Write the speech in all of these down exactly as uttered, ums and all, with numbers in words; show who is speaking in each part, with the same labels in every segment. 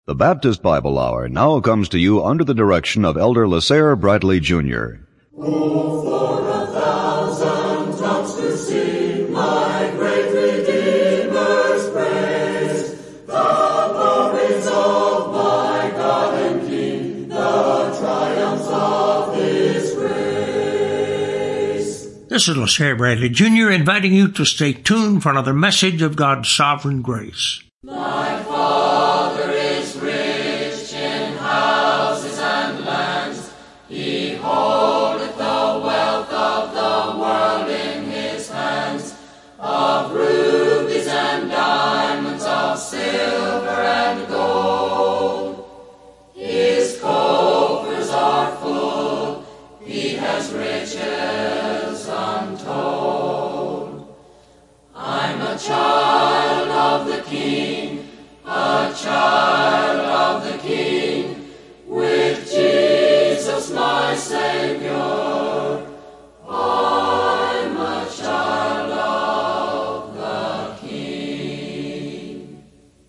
Speaker 1: The Baptist Bible Hour now comes to you under the direction of Elder Lasair Bradley, Junior
Speaker 2: Oh, for a thousand tongues to sing my great Redeemer's praise, the glories of my God and King, the triumphs of His grace.
Speaker 3: This is Lasair Bradley, Junior, inviting you to stay tuned for another message of God's sovereign grace.
Speaker 2: My Father is rich in houses and lands. He holdeth the wealth of the world in His hands, of rubies and diamonds, of silver and gold. His coffers are full, He has riches untold. I'm a child of the King, a child of the King, with Jesus my Savior. I'm a child of the King.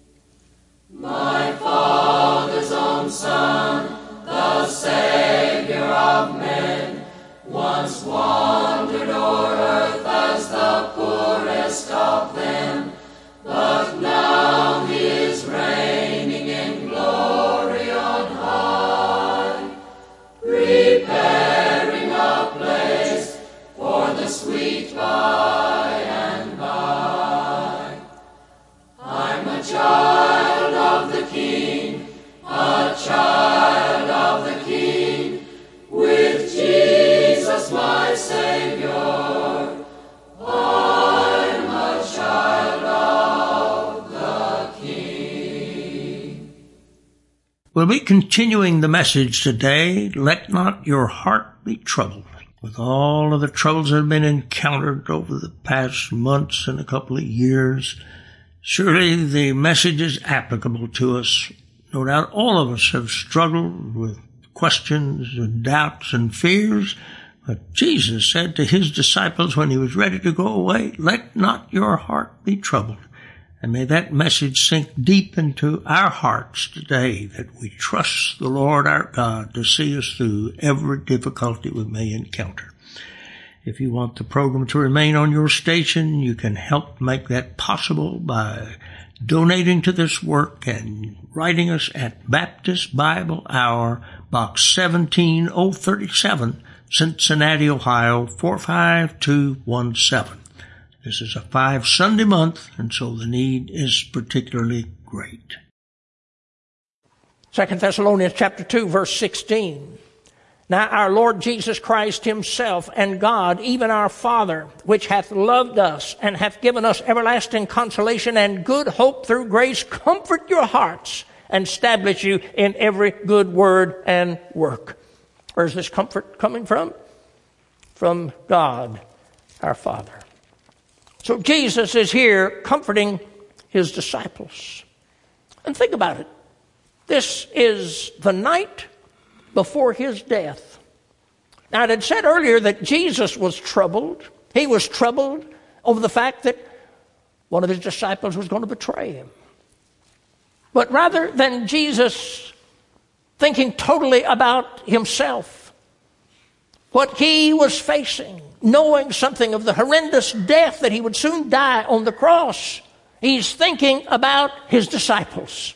Speaker 2: My Father's own Son, the Savior of men, once wandered o'er earth as the poorest of them, but now He is reigning in glory on high, preparing a place for the sweet by and by. I'm a child of the King, a child of the King, with Jesus my Savior. I'm a child of the King.
Speaker 3: We'll be continuing the message today, Let Not Your Heart Be Troubled. With all of the troubles that have been encountered over the past months and a couple of years, surely the message is applicable to us. No doubt all of us have struggled with questions and doubts and fears, but Jesus said to His disciples when He was ready to go away, let not your heart be troubled. And may that message sink deep into our hearts today, that we trust the Lord our God to see us through every difficulty we may encounter. If you want the program to remain on your station, you can help make that possible by donating to this work and writing us at Baptist Bible Hour, Box seventeen oh thirty-seven, Cincinnati, Ohio, four five two one seven. This is a five Sunday month, and so the need is particularly great.
Speaker 4: Second Thessalonians chapter two, verse sixteen. Now our Lord Jesus Christ Himself and God, even our Father, which hath loved us and hath given us everlasting consolation and good hope through grace, comfort your hearts and establish you in every good word and work. Where's this comfort coming from? From God, our Father. So Jesus is here comforting His disciples. And think about it. This is the night before His death. Now, it had said earlier that Jesus was troubled. He was troubled over the fact that one of His disciples was going to betray Him. But rather than Jesus thinking totally about himself, what he was facing, knowing something of the horrendous death that he would soon die on the cross, he's thinking about His disciples.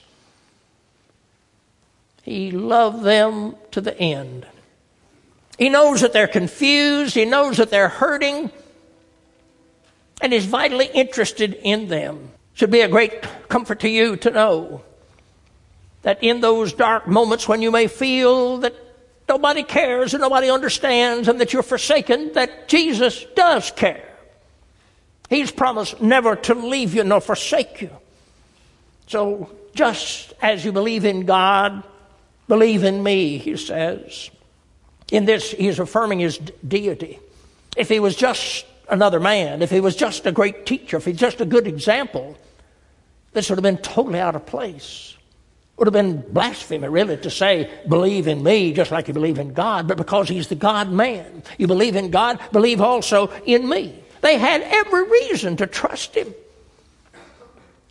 Speaker 4: He loved them to the end. He knows that they're confused. He knows that they're hurting. And is vitally interested in them. Should be a great comfort to you to know that in those dark moments when you may feel that nobody cares and nobody understands and that you're forsaken, that Jesus does care. He's promised never to leave you nor forsake you. So just as you believe in God, believe in me, He says. In this, He's affirming His deity. If He was just another man, if He was just a great teacher, if He's just a good example, this would have been totally out of place. It would have been blasphemy, really, to say, believe in me just like you believe in God. But because He's the God-man, you believe in God, believe also in me. They had every reason to trust Him.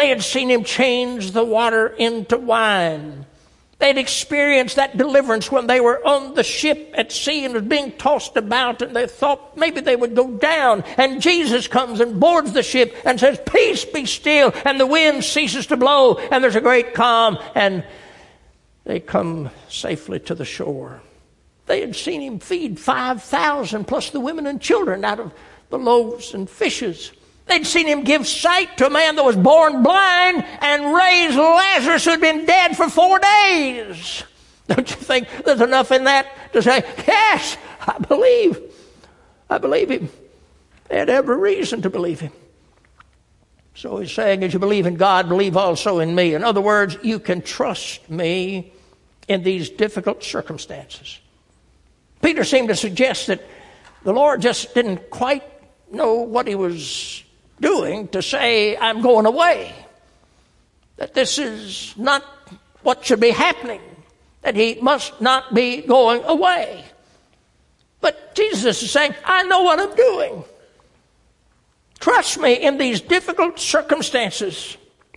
Speaker 4: They had seen him change the water into wine. They'd experienced that deliverance when they were on the ship at sea and was being tossed about, and they thought maybe they would go down. And Jesus comes and boards the ship and says, "Peace, be still," and the wind ceases to blow, and there's a great calm, and they come safely to the shore. They had seen him feed five thousand plus the women and children out of the loaves and fishes. They'd seen him give sight to a man that was born blind and raise Lazarus who had been dead for four days. Don't you think there's enough in that to say, yes, I believe. I believe him. They had every reason to believe him. So he's saying, as you believe in God, believe also in me. In other words, you can trust me in these difficult circumstances. Peter seemed to suggest that the Lord just didn't quite know what he was doing to say, I'm going away. That this is not what should be happening. That he must not be going away. But Jesus is saying, I know what I'm doing. Trust me in these difficult circumstances.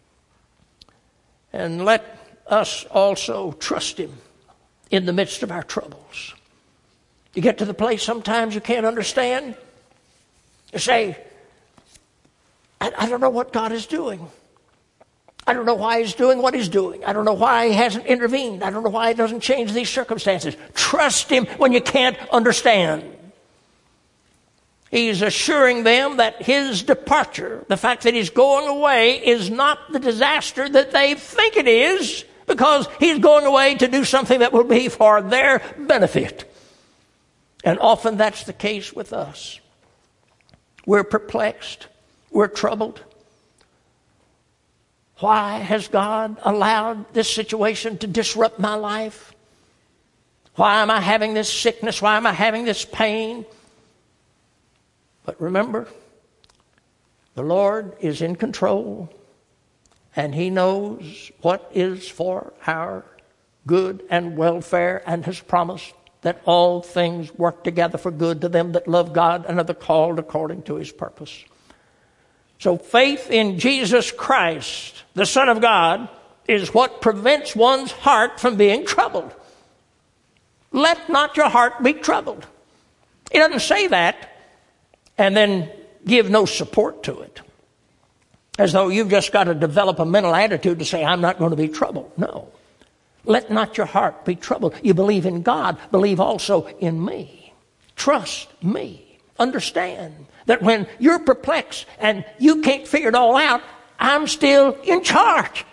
Speaker 4: And let us also trust him in the midst of our troubles. You get to the place sometimes you can't understand. You say, I, I don't know what God is doing. I don't know why he's doing what he's doing. I don't know why he hasn't intervened. I don't know why he doesn't change these circumstances. Trust him when you can't understand. He's assuring them that his departure, the fact that he's going away, is not the disaster that they think it is, because he's going away to do something that will be for their benefit. And often that's the case with us. We're perplexed. We're troubled. Why has God allowed this situation to disrupt my life? Why am I having this sickness? Why am I having this pain? But remember, the Lord is in control, and he knows what is for our good and welfare, and has promised that all things work together for good to them that love God and are the called according to his purpose. So faith in Jesus Christ, the Son of God, is what prevents one's heart from being troubled. Let not your heart be troubled. He doesn't say that and then give no support to it, as though you've just got to develop a mental attitude to say, I'm not going to be troubled. No. Let not your heart be troubled. You believe in God, believe also in me. Trust me. Understand that when you're perplexed and you can't figure it all out, I'm still in charge.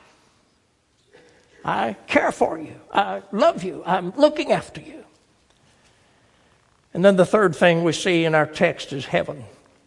Speaker 4: I care for you. I love you. I'm looking after you. And then the third thing we see in our text is heaven.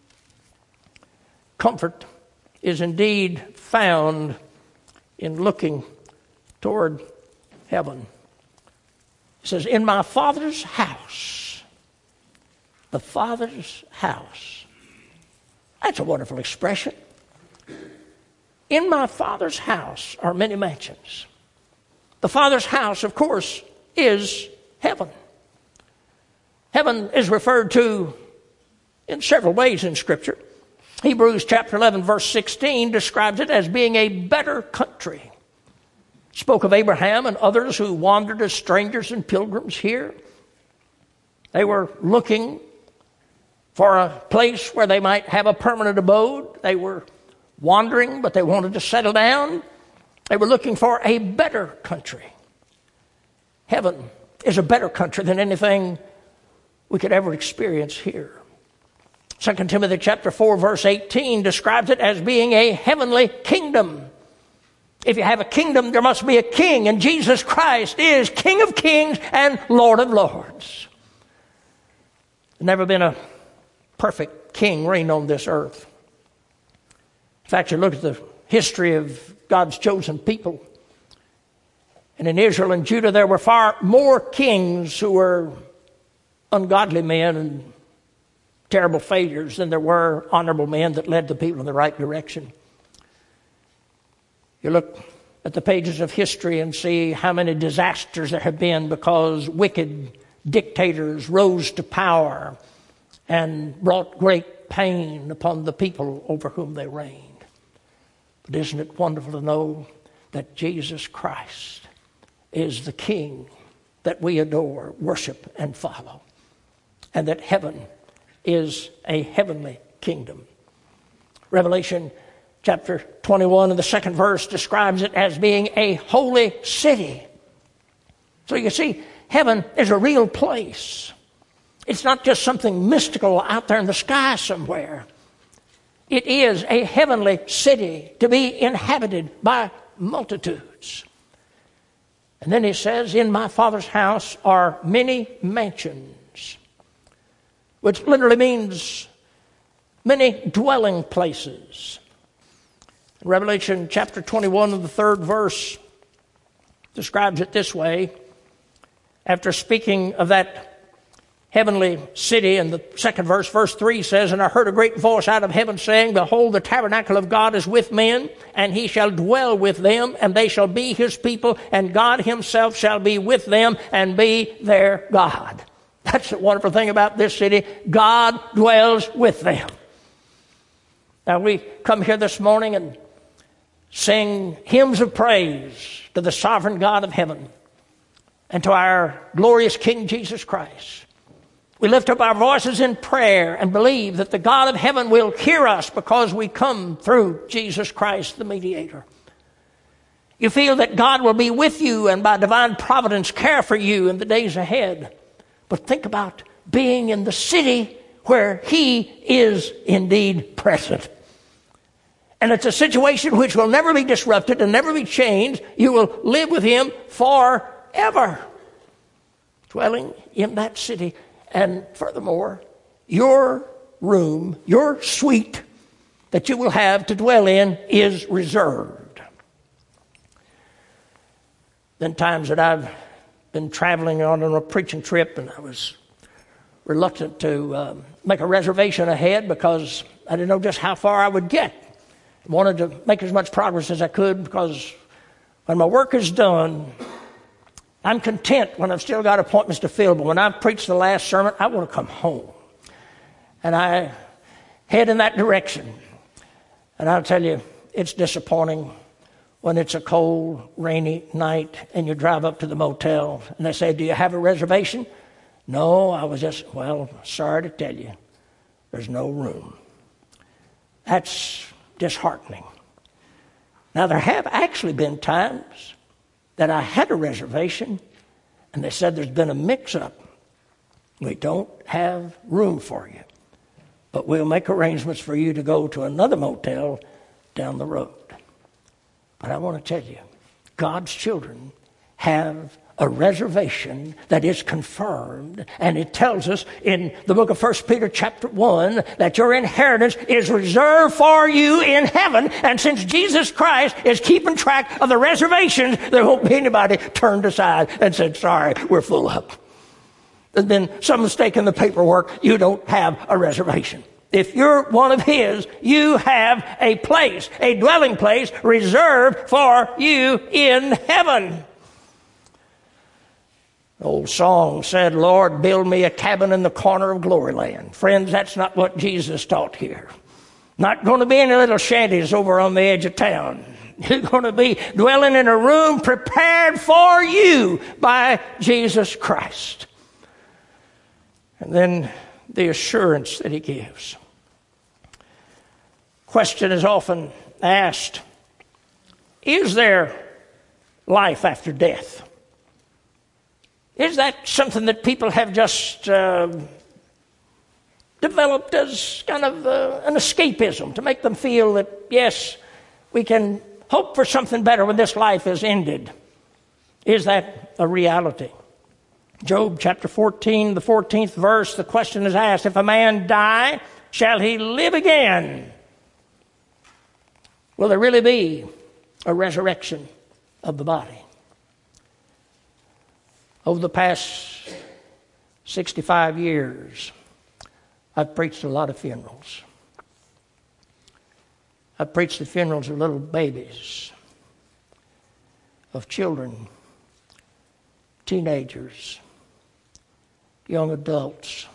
Speaker 4: Comfort is indeed found in looking toward heaven. It says, in my Father's house. The Father's house. That's a wonderful expression. In my Father's house are many mansions. The Father's house, of course, is heaven. Heaven is referred to in several ways in Scripture. Hebrews chapter eleven, verse sixteen describes it as being a better country. It spoke of Abraham and others who wandered as strangers and pilgrims here. They were looking for a place where they might have a permanent abode. They were wandering, but they wanted to settle down. They were looking for a better country. Heaven is a better country than anything we could ever experience here. Second Timothy chapter four, verse eighteen describes it as being a heavenly kingdom. If you have a kingdom, there must be a king, and Jesus Christ is King of kings and Lord of lords. There's never been a perfect king reign on this earth. In fact, you look at the history of God's chosen people, and in Israel and Judah there were far more kings who were ungodly men and terrible failures than there were honorable men that led the people in the right direction. You look at the pages of history and see how many disasters there have been because wicked dictators rose to power and brought great pain upon the people over whom they reigned. But isn't it wonderful to know that Jesus Christ is the King that we adore, worship, and follow, and that heaven is a heavenly kingdom. Revelation chapter twenty-one and the second verse describes it as being a holy city. So you see, heaven is a real place. It's not just something mystical out there in the sky somewhere. It is a heavenly city to be inhabited by multitudes. And then he says, in my Father's house are many mansions, which literally means many dwelling places. Revelation chapter twenty-one and the third verse describes it this way. After speaking of that heavenly city, and the second verse, verse three says, and I heard a great voice out of heaven saying, behold, the tabernacle of God is with men, and he shall dwell with them, and they shall be his people, and God himself shall be with them and be their God. That's the wonderful thing about this city. God dwells with them. Now we come here this morning and sing hymns of praise to the sovereign God of heaven and to our glorious King Jesus Christ. We lift up our voices in prayer and believe that the God of heaven will hear us because we come through Jesus Christ, the mediator. You feel that God will be with you and by divine providence care for you in the days ahead. But think about being in the city where he is indeed present. And it's a situation which will never be disrupted and never be changed. You will live with him forever, dwelling in that city. And furthermore, your room, your suite that you will have to dwell in is reserved. Then times that I've been traveling on a preaching trip and I was reluctant to uh, make a reservation ahead because I didn't know just how far I would get. I wanted to make as much progress as I could because when my work is done, I'm content when I've still got appointments to fill, but when I've preached the last sermon, I want to come home. And I head in that direction. And I'll tell you, it's disappointing when it's a cold, rainy night and you drive up to the motel and they say, do you have a reservation? No, I was just, well, sorry to tell you, there's no room. That's disheartening. Now, there have actually been times that I had a reservation, and they said there's been a mix-up. We don't have room for you, but we'll make arrangements for you to go to another motel down the road. But I want to tell you, God's children have a reservation that is confirmed, and it tells us in the book of First Peter chapter one that your inheritance is reserved for you in heaven, and since Jesus Christ is keeping track of the reservations, there won't be anybody turned aside and said, sorry, we're full up. There's been some mistake in the paperwork, you don't have a reservation. If you're one of his, you have a place, a dwelling place reserved for you in heaven. The old song said, Lord, build me a cabin in the corner of glory land. Friends, that's not what Jesus taught here. Not going to be any little shanties over on the edge of town. You're going to be dwelling in a room prepared for you by Jesus Christ. And then the assurance that he gives. Question is often asked, is there life after death? Is that something that people have just uh, developed as kind of uh, an escapism to make them feel that, yes, we can hope for something better when this life is ended? Is that a reality? Job chapter fourteen, the fourteenth verse, the question is asked, if a man die, shall he live again? Will there really be a resurrection of the body? Over the past sixty-five years, I've preached a lot of funerals. I've preached the funerals of little babies, of children, teenagers, young adults,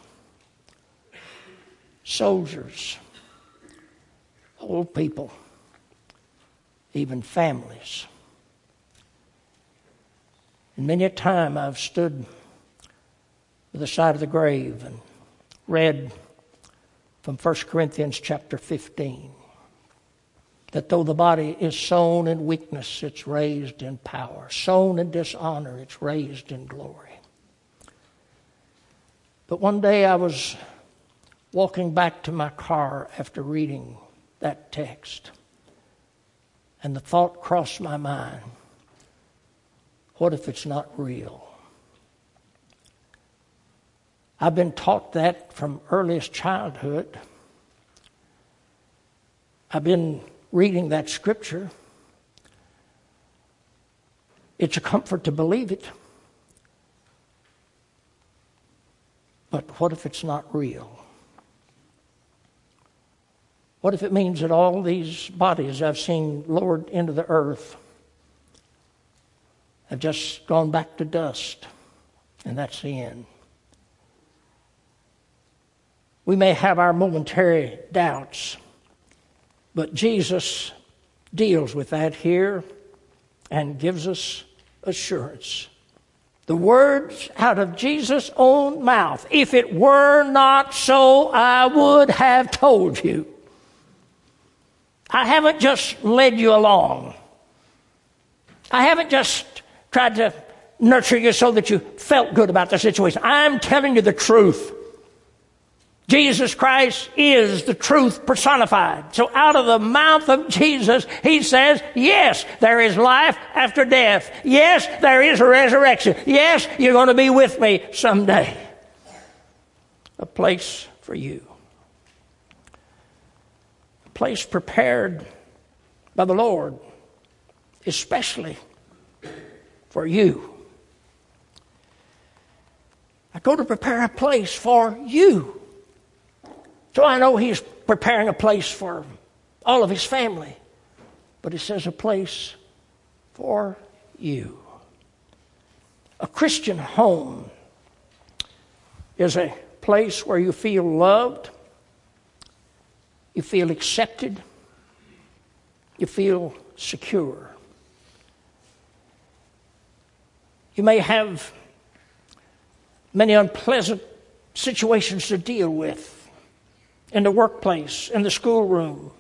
Speaker 4: soldiers, old people, even families. And many a time I've stood by the side of the grave and read from First Corinthians chapter fifteen, that though the body is sown in weakness, it's raised in power. Sown in dishonor, it's raised in glory. But one day I was walking back to my car after reading that text, and the thought crossed my mind, what if it's not real? I've been taught that from earliest childhood. I've been reading that scripture. It's a comfort to believe it. But what if it's not real? What if it means that all these bodies I've seen lowered into the earth have just gone back to dust, and that's the end? We may have our momentary doubts, but Jesus deals with that here and gives us assurance. The words out of Jesus' own mouth, if it were not so, I would have told you. I haven't just led you along. I haven't just tried to nurture you so that you felt good about the situation. I'm telling you the truth. Jesus Christ is the truth personified. So out of the mouth of Jesus, he says, yes, there is life after death. Yes, there is a resurrection. Yes, you're going to be with me someday. A place for you. A place prepared by the Lord, especially for you. I go to prepare a place for you. So I know he's preparing a place for all of his family. But it says a place for you. A Christian home is a place where you feel loved, you feel accepted, you feel secure. You may have many unpleasant situations to deal with in the workplace, in the schoolroom,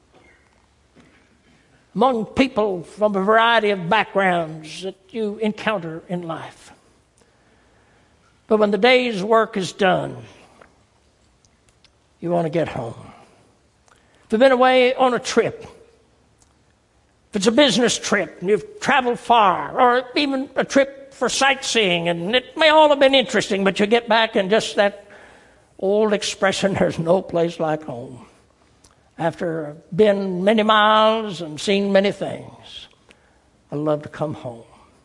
Speaker 4: among people from a variety of backgrounds that you encounter in life. But when the day's work is done, you want to get home. If you've been away on a trip, if it's a business trip and you've traveled far, or even a trip for sightseeing, and it may all have been interesting, but you get back and just that old expression, there's no place like home. After been many miles and seen many things, I love to come home.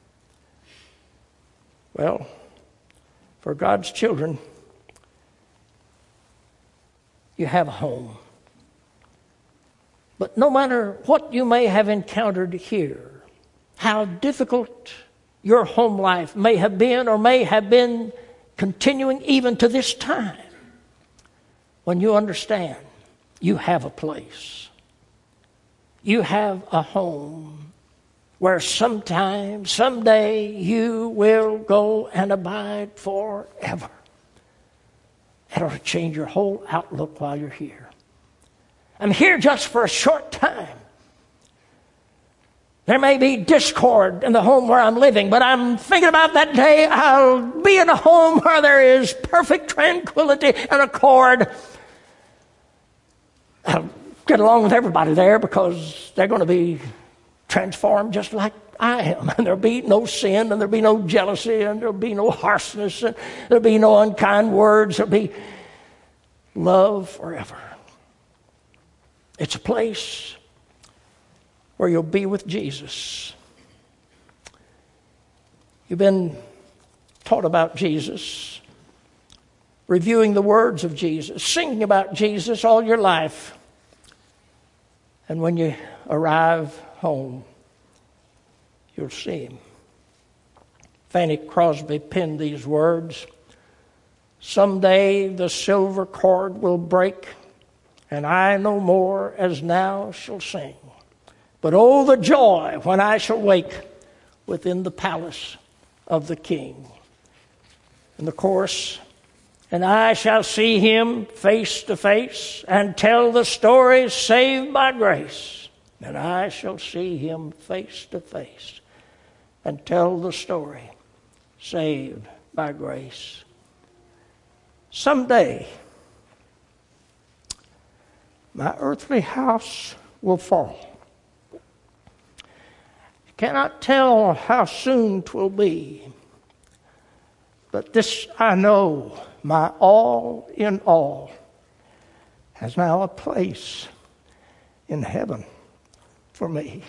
Speaker 4: Well, for God's children, you have a home. But no matter what you may have encountered here, how difficult your home life may have been or may have been continuing even to this time, when you understand you have a place, you have a home where sometime, someday you will go and abide forever. That ought to change your whole outlook while you're here. I'm here just for a short time. There may be discord in the home where I'm living, but I'm thinking about that day I'll be in a home where there is perfect tranquility and accord. I'll get along with everybody there because they're going to be transformed just like I am. And there'll be no sin, and there'll be no jealousy, and there'll be no harshness, and there'll be no unkind words. There'll be love forever. It's a place where you'll be with Jesus. You've been taught about Jesus, reviewing the words of Jesus, singing about Jesus all your life. And when you arrive home, you'll see him. Fanny Crosby penned these words. Someday the silver cord will break, and I no more as now shall sing But oh, the joy when I shall wake within the palace of the King. And the chorus, and I shall see him face to face and tell the story saved by grace. And I shall see him face to face and tell the story saved by grace. Someday, my earthly house will fall. I cannot tell how soon 'twill be, but this I know, my all in all has now a place in heaven for me.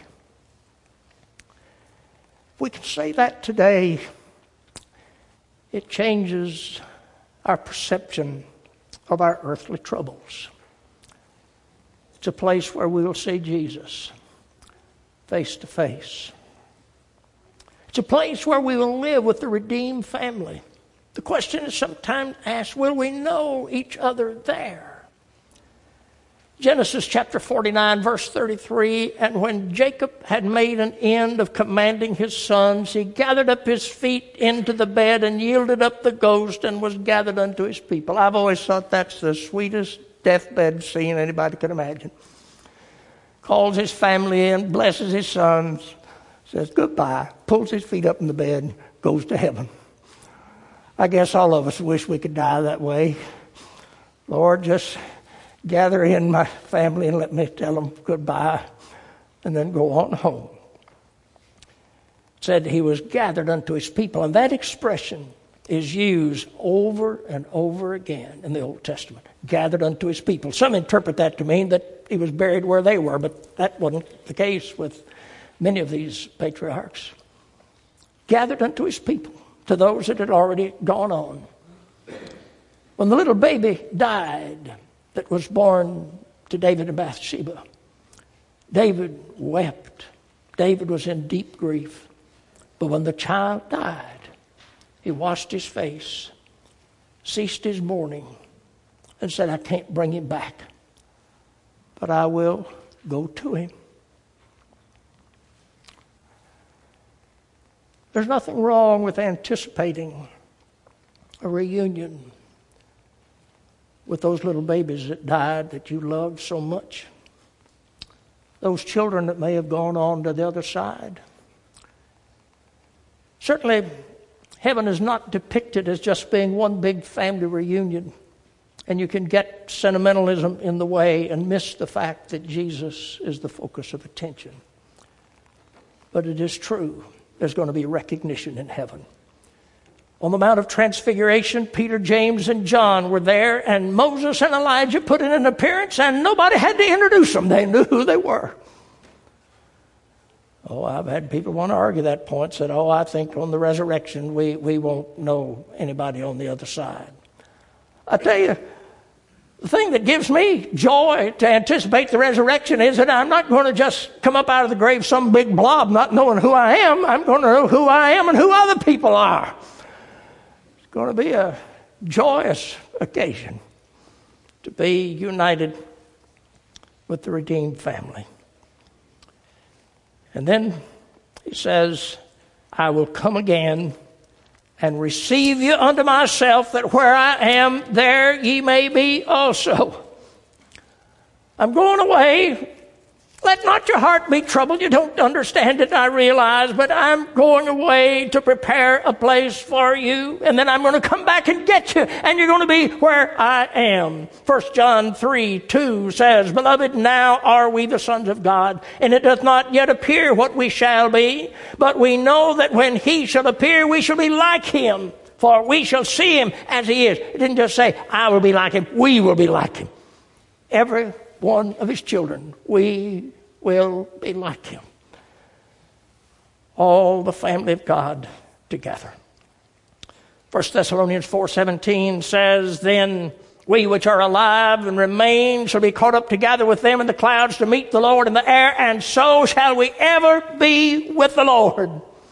Speaker 4: If we can say that today, it changes our perception of our earthly troubles. It's a place where we will see Jesus face to face. It's a place where we will live with the redeemed family. The question is sometimes asked, will we know each other there? Genesis chapter forty-nine, verse thirty-three, and when Jacob had made an end of commanding his sons, he gathered up his feet into the bed and yielded up the ghost and was gathered unto his people. I've always thought that's the sweetest deathbed scene anybody could imagine. Calls his family in, blesses his sons, says goodbye, pulls his feet up in the bed, goes to heaven. I guess all of us wish we could die that way. Lord, just gather in my family and let me tell them goodbye and then go on home. It said he was gathered unto his people, and that expression is used over and over again in the Old Testament. Gathered unto his people. Some interpret that to mean that he was buried where they were, but that wasn't the case with many of these patriarchs. Gathered unto his people, to those that had already gone on. When the little baby died that was born to David and Bathsheba, David wept. David was in deep grief. But when the child died, he washed his face, ceased his mourning, and said, I can't bring him back, but I will go to him. There's nothing wrong with anticipating a reunion with those little babies that died that you loved so much. Those children that may have gone on to the other side. Certainly, heaven is not depicted as just being one big family reunion. And you can get sentimentalism in the way and miss the fact that Jesus is the focus of attention. But it is true. There's going to be recognition in heaven. On the Mount of Transfiguration, Peter, James, and John were there, and Moses and Elijah put in an appearance, and nobody had to introduce them. They knew who they were. Oh, I've had people want to argue that point, said, oh, I think on the resurrection we, we won't know anybody on the other side. I tell you, the thing that gives me joy to anticipate the resurrection is that I'm not going to just come up out of the grave some big blob not knowing who I am. I'm going to know who I am and who other people are. It's going to be a joyous occasion to be united with the redeemed family. And then he says, I will come again and receive you unto myself, that where I am, there ye may be also. I'm going away. Let not your heart be troubled. You don't understand it, I realize, but I'm going away to prepare a place for you, and then I'm going to come back and get you, and you're going to be where I am. First John three two says, Beloved, now are we the sons of God, and it doth not yet appear what we shall be, but we know that when he shall appear, we shall be like him, for we shall see him as he is. It didn't just say, I will be like him, we will be like him. Every one of his children, we will be like him. All the family of God together. First Thessalonians four seventeen says, Then we which are alive and remain shall be caught up together with them in the clouds to meet the Lord in the air, and so shall we ever be with the Lord.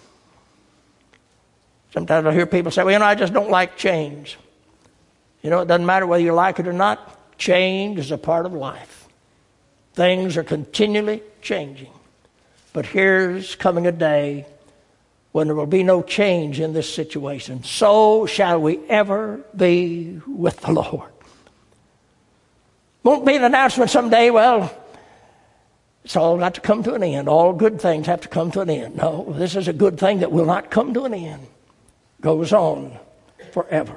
Speaker 4: Sometimes I hear people say, well, you know, I just don't like change. You know, it doesn't matter whether you like it or not. Change is a part of life. Things are continually changing. But here's coming a day when there will be no change in this situation. So shall we ever be with the Lord. Won't be an announcement someday, well, it's all got to come to an end. All good things have to come to an end. No, this is a good thing that will not come to an end. Goes on forever.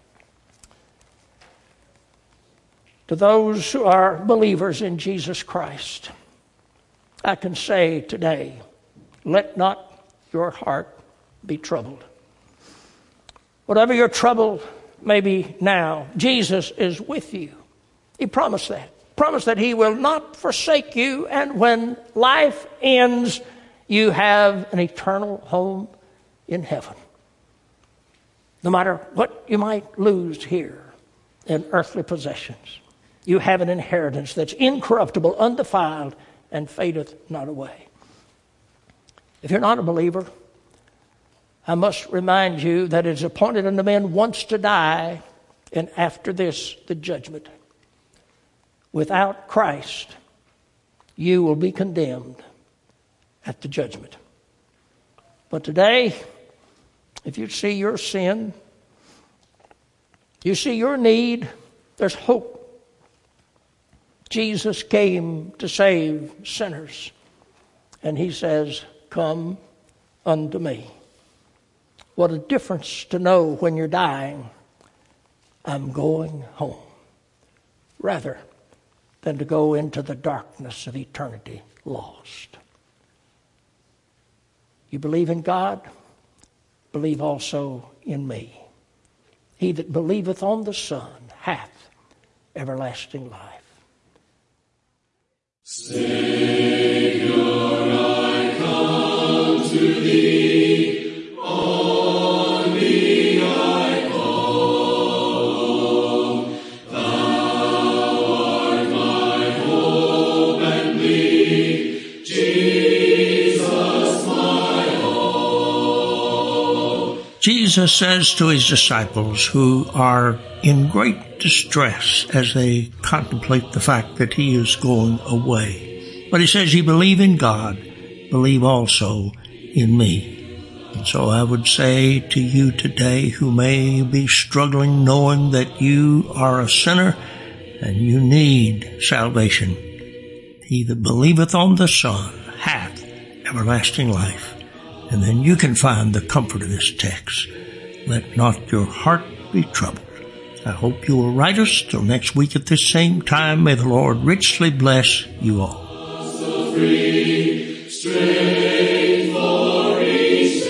Speaker 4: To those who are believers in Jesus Christ, I can say today, let not your heart be troubled. Whatever your trouble may be now, Jesus is with you. He promised that. Promised that he will not forsake you, and when life ends, you have an eternal home in heaven. No matter what you might lose here in earthly possessions, you have an inheritance that's incorruptible, undefiled, and fadeth not away. If you're not a believer, I must remind you that it is appointed unto men once to die, and after this, the judgment. Without Christ, you will be condemned at the judgment. But today, if you see your sin, you see your need, there's hope. Jesus came to save sinners, and he says, come unto me. What a difference to know when you're dying, I'm going home, rather than to go into the darkness of eternity lost. You believe in God? Believe also in me. He that believeth on the Son hath everlasting life.
Speaker 2: Savior, I come to thee, on thee I call. Thou art my hope and thee, Jesus my all.
Speaker 3: Jesus says to his disciples who are in great distress as they contemplate the fact that he is going away. But he says, ye believe in God, believe also in me. And so I would say to you today who may be struggling knowing that you are a sinner and you need salvation, he that believeth on the Son hath everlasting life. And then you can find the comfort of this text. Let not your heart be troubled. I hope you will write us. Till next week at this same time, may the Lord richly bless you all.
Speaker 2: So free, straight for each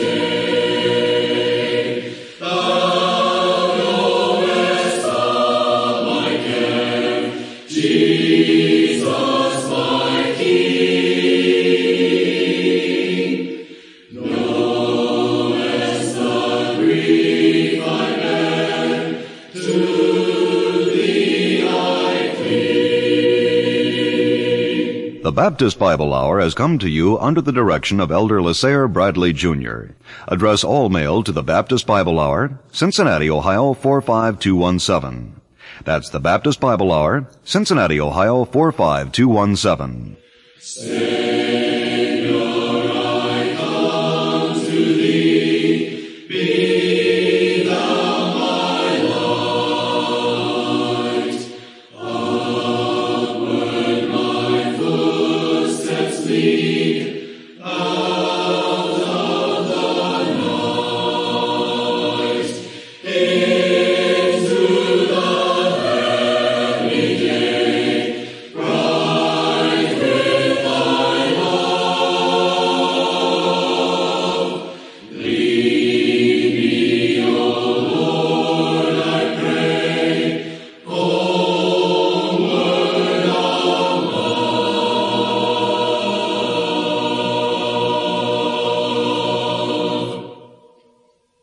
Speaker 2: day. Thou knowest of my care, Jesus my King. Knowest the grief I bear, to thee I cling.
Speaker 1: The Baptist Bible Hour has come to you under the direction of Elder LaSalle Bradley Junior Address all mail to the Baptist Bible Hour, Cincinnati, Ohio four five two one seven. That's the Baptist Bible Hour, Cincinnati, Ohio four five two one seven.
Speaker 2: Stay